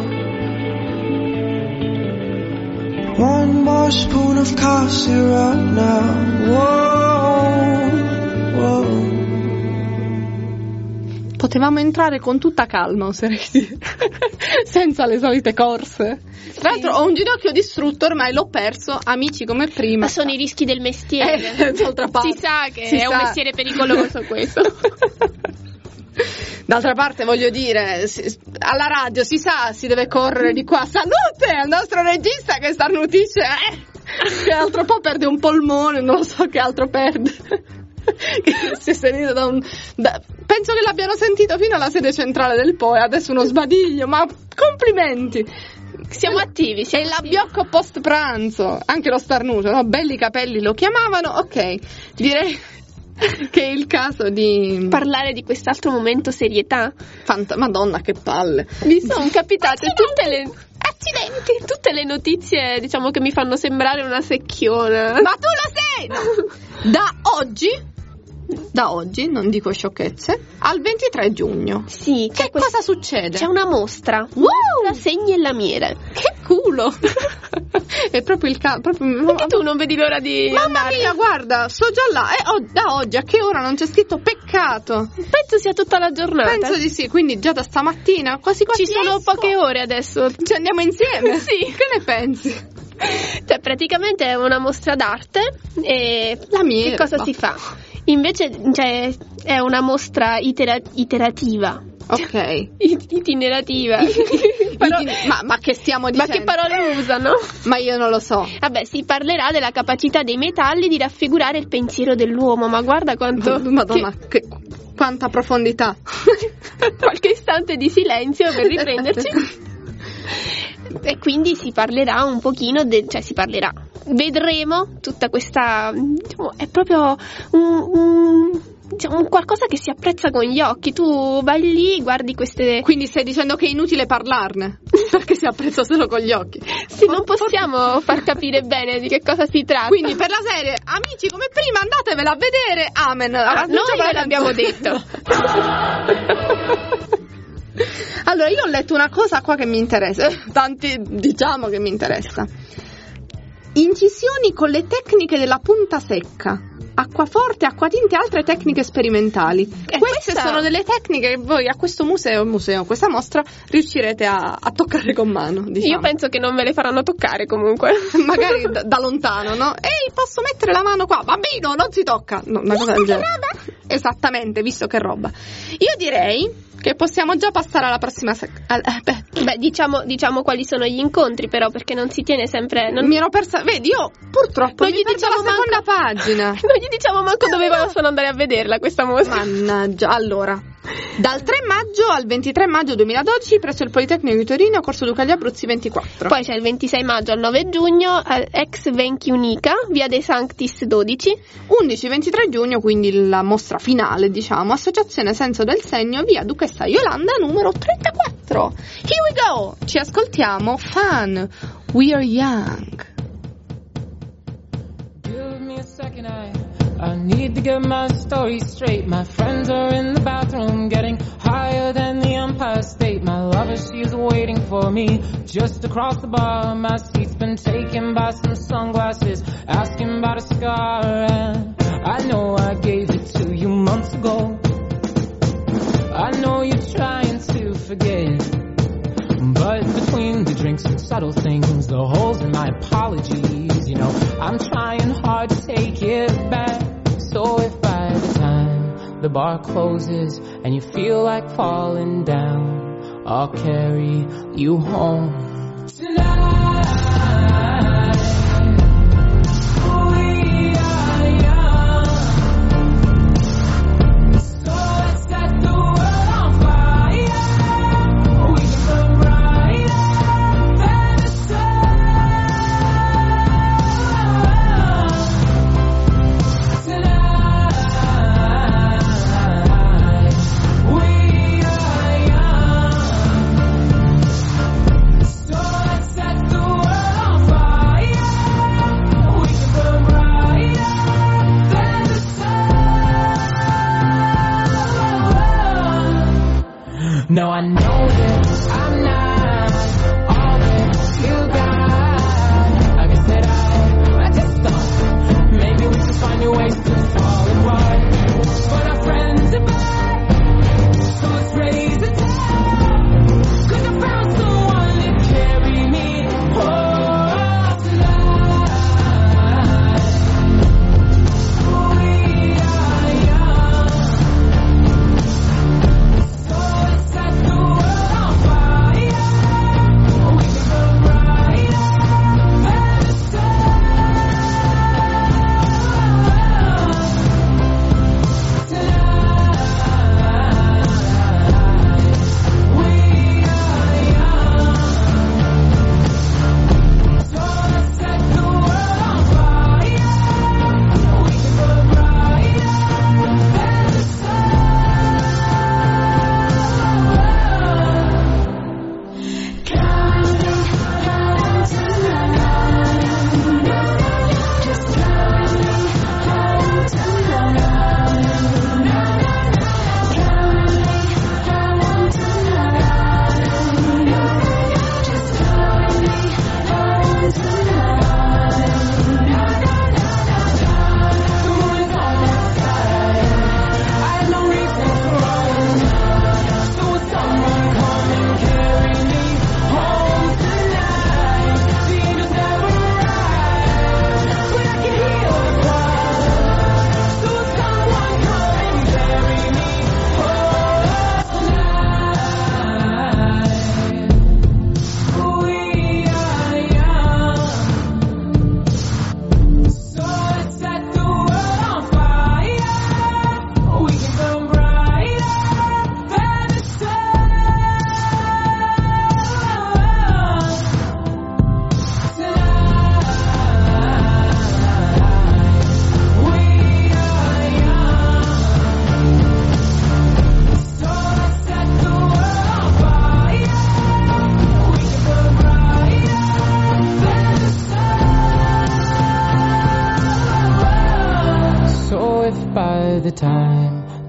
One more spoon of cough syrup now. Whoa. Whoa. potevamo entrare con tutta calma, oserei dire, senza le solite corse. Tra l'altro ho un ginocchio distrutto, ormai l'ho perso, amici come prima. Ma sono i rischi del mestiere. D'altra parte. Si sa che Si è un sa. mestiere pericoloso questo. D'altra parte voglio dire, alla radio si sa, si deve correre di qua. Salute al nostro regista che starnutisce, che altro po' perde un polmone, non lo so che altro perde. Che si è sentito penso che l'abbiano sentito fino alla sede centrale del POE, adesso uno sbadiglio, ma complimenti. Siamo attivi, È l'abbiocco post pranzo, anche lo starnuto, no? Belli capelli lo chiamavano, ok, direi che è il caso di parlare di quest'altro momento serietà. Madonna che palle. Mi sono capitate tutte le notizie, diciamo, che mi fanno sembrare una secchiona. Ma tu lo sei! Da oggi, non dico sciocchezze, al 23 giugno. Sì, Che cosa succede? c'è una mostra. La segni e lamiere. Che culo! È proprio il caso. Anche tu non vedi l'ora di Mamma andare. mia, guarda, sto già là. Da oggi a che ora non c'è scritto peccato? Penso sia tutta la giornata. Penso di sì, quindi già da stamattina quasi Ci sono esco. poche ore adesso. Ci andiamo insieme? Sì. Che ne pensi? Cioè, praticamente è una mostra d'arte e Lamiere, che cosa si fa? Invece, cioè, è una mostra iterativa. Ok. Itinerativa. Ma che stiamo Ma dicendo? che parole usano? Ma io non lo so. Vabbè, si parlerà della capacità dei metalli di raffigurare il pensiero dell'uomo, ma guarda quanto... Madonna, quanta profondità. Qualche istante di silenzio per riprenderci. E quindi si parlerà un pochino, vedremo tutta questa, diciamo, è proprio un qualcosa che si apprezza con gli occhi. Tu vai lì, guardi queste... Quindi stai dicendo che è inutile parlarne, perché si apprezza solo con gli occhi. Sì, non possiamo far capire bene di che cosa si tratta. Quindi per la serie, amici come prima, andatevela a vedere, amen. Noi ve l'abbiamo detto. Allora, io ho letto una cosa qua che mi interessa, diciamo che mi interessa. Incisioni con le tecniche della punta secca, acquaforte, acquatinte e altre tecniche sperimentali. Queste sono delle tecniche che voi a questo questa mostra, riuscirete a toccare con mano, diciamo. Io penso che non ve le faranno toccare comunque. Magari da lontano, no? Ehi, posso mettere la mano qua? Bambino, non si tocca. No, una cosa del genere. Esattamente, visto che roba. Io direi che possiamo già passare alla prossima Beh, diciamo quali sono gli incontri, però, perché non si tiene sempre... Mi ero persa... Vedi, io purtroppo non mi perdo la seconda pagina. Non gli diciamo manco dove possono andare a vederla questa mostra. Mannaggia. Allora, dal 3 maggio al 23 maggio 2012 presso il Politecnico di Torino, Corso Ducali Abruzzi 24. Poi c'è il 26 maggio al 9 giugno ex Venchi Unica, via dei Sanctis 12. 11-23 giugno, quindi la mostra finale, diciamo, Associazione Senso del Segno, via Duchessa Yolanda numero 34. Here we go! Ci ascoltiamo Fun, We Are Young. Give me a second, I need to get my story straight. My friends are in the bathroom getting higher than the Empire State. My lover, she's waiting for me just across the bar. My seat's been taken by some sunglasses, asking about a scar. And I know I gave it to you months ago. I know you're trying to forget, but between the drinks and subtle things, the holes in my apologies, you know, I'm trying hard to take it back. So if by the time the bar closes and you feel like falling down, I'll carry you home tonight. We are young, so let's set the world on fire. We can burn brighter than the sun. Tonight, we are young, so let's set the world on fire.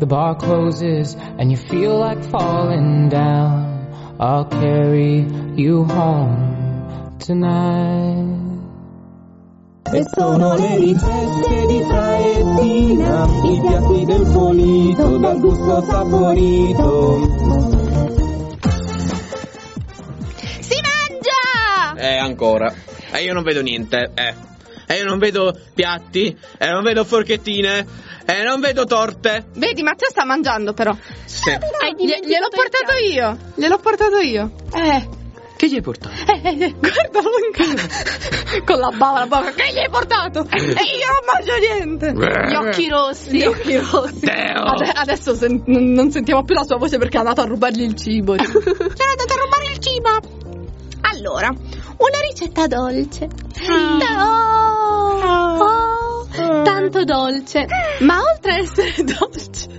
the bar closes and you feel like falling down, I'll carry you home tonight. E sono le ricette di Fra e Tina, i piatti del pulito, dal gusto saporito. Si mangia! Ancora. Io non vedo niente. Io non vedo piatti. Non vedo forchettine. Non vedo torte. Vedi, Matteo sta mangiando però. Sì. Gliel'ho portato io. Gliel'ho portato io. Che gli hai portato? Guardalo in casa. Con la bava alla bocca. Che gli hai portato? E io non mangio niente. Gli occhi rossi. Gli occhi rossi. Adesso non sentiamo più la sua voce perché è andato a rubargli il cibo. Sono andato a rubare il cibo. Allora, una ricetta dolce. Tanto dolce. Ma oltre a essere dolce,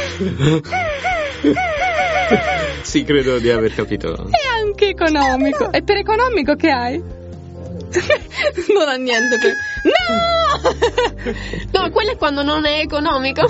Sì, credo di aver capito. è anche economico. E per economico che hai? Non ha niente per... No! No, quello è quando non è economico.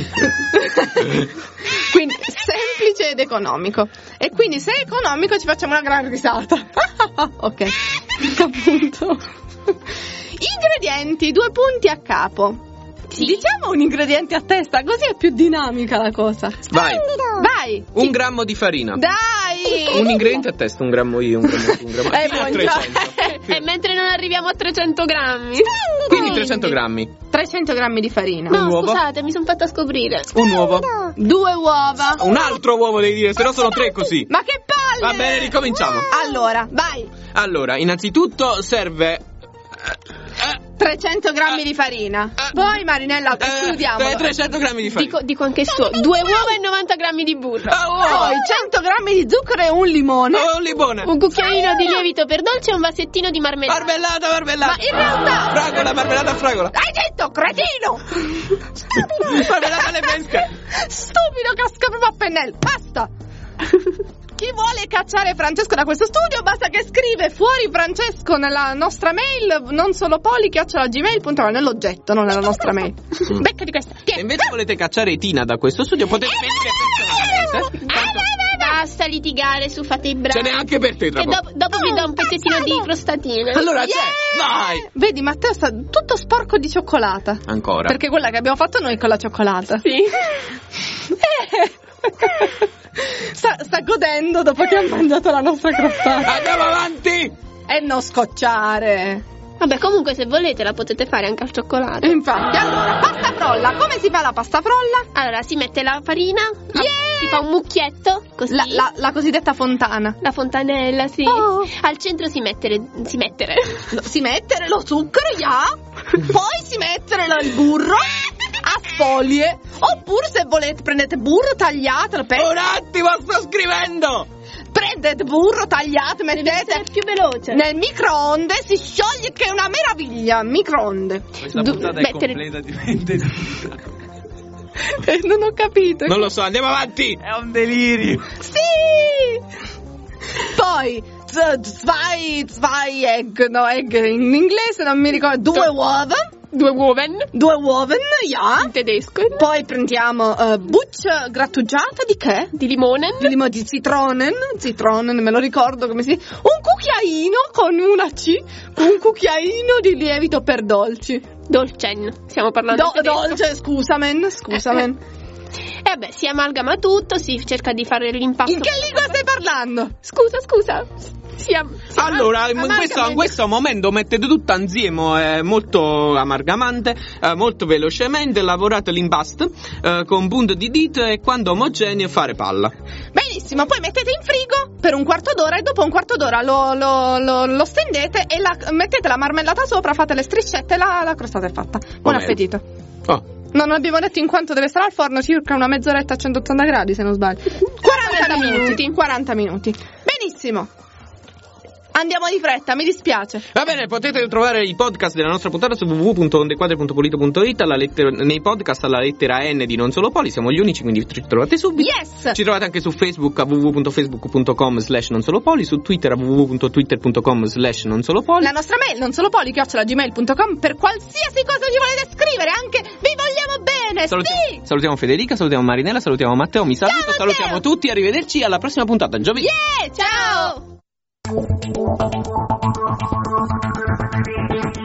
Quindi semplice ed economico. E quindi se è economico ci facciamo una gran risata. Ok, appunto. Ingredienti, 2 punti a capo. Sì. Diciamo un ingrediente a testa, così è più dinamica la cosa. Vai. 1 grammo di farina. Dai. Un ingrediente a testa, 1 grammo io, 1 grammo tu, 1 grammo. Fino a 300. E mentre non arriviamo a 300 grammi. Quindi 300 grammi. 300 grammi di farina. No, uovo. scusate, mi sono fatta scoprire. Un uovo. 2 uova. Un altro uovo devi dire, se no sono 3 così. Ma che palle. Va bene, ricominciamo. Allora, vai. Allora, innanzitutto serve 300 grammi di farina. Poi Marinella, studiamo. 300 grammi di farina. Dico anche sto. 2 uova e 90 grammi di burro. Poi 100 grammi di zucchero e un limone. Un limone. Un cucchiaino di lievito per dolce e un vassettino di marmellata. Marmellata. Ma in realtà... Fragola, marmellata a fragola. Hai detto cretino. Marmellata alle pesche. Stupido, casca proprio a pennello. Basta. Chi vuole cacciare Francesco da questo studio basta che scrive fuori Francesco nella nostra mail, non solo poli@gmail.com, nell'oggetto, non nella nostra mail. Becca di questa. Se invece volete cacciare Tina da questo studio potete venire personalmente. Basta litigare su, fate i bravi. Ce n'è anche per te tra E poco. dopo vi do un pezzettino di crostatine. Allora c'è. Vai. Vedi, Matteo sta tutto sporco di cioccolata. Ancora. Perché quella che abbiamo fatto noi con la cioccolata. Sì. Sta godendo dopo che ha mangiato la nostra crostata. Andiamo avanti. E non scocciare. Vabbè, comunque se volete la potete fare anche al cioccolato. Infatti, allora, pasta frolla. Come si fa la pasta frolla? Allora, si mette la farina, si fa un mucchietto, così. La cosiddetta fontana. La fontanella, sì. Oh. Al centro si mettere. Si mettere lo zucchero, poi si mettere il burro a sfoglie. Oppure se volete prendete burro tagliato. Un attimo, sto scrivendo. Prendete burro tagliato, mettete più veloce. nel microonde, si scioglie che è una meraviglia. Microonde. Questa puntata è completamente Non ho capito. Non lo so, andiamo avanti. È un delirio. Sì. Poi zwei egg in inglese non mi ricordo. 2 uova. 2 uoven. 2 uoven, In tedesco. Poi prendiamo buccia grattugiata di che? Di limone. Di citronen, me lo ricordo come si... Un cucchiaino con una C, un cucchiaino di lievito per dolci. Dolcen. Stiamo parlando di tedesco. Dolce, scusamen. E vabbè, si amalgama tutto, si cerca di fare l'impasto. In che lingua stai parlando? Scusa. Allora, in questo momento mettete tutto insieme, molto amalgamante, molto velocemente, lavorate l'impasto con punto di dito e quando omogeneo fare palla. Benissimo, poi mettete in frigo per un quarto d'ora e dopo un quarto d'ora lo stendete e mettete la marmellata sopra, fate le striscette e la crostata è fatta. Buon appetito. Oh. Non abbiamo detto in quanto deve stare al forno, circa una mezz'oretta a 180 gradi se non sbaglio. 40 minuti. Benissimo. Andiamo di fretta, mi dispiace. Va bene, potete trovare i podcast della nostra puntata su www.ondequadre.polito.it nei podcast alla lettera N di Non Solo Poli, siamo gli unici, quindi ci trovate subito. Yes! Ci trovate anche su Facebook a www.facebook.com/nonsolopoli, su Twitter a www.twitter.com/nonsolopoli. La nostra mail, nonsolopoli@gmail.com, per qualsiasi cosa ci volete scrivere, anche vi vogliamo bene, sì! Salutiamo Federica, salutiamo Marinella, salutiamo Matteo, mi saluto, Matteo! salutiamo tutti, arrivederci alla prossima puntata, giovedì. Yeah, ciao!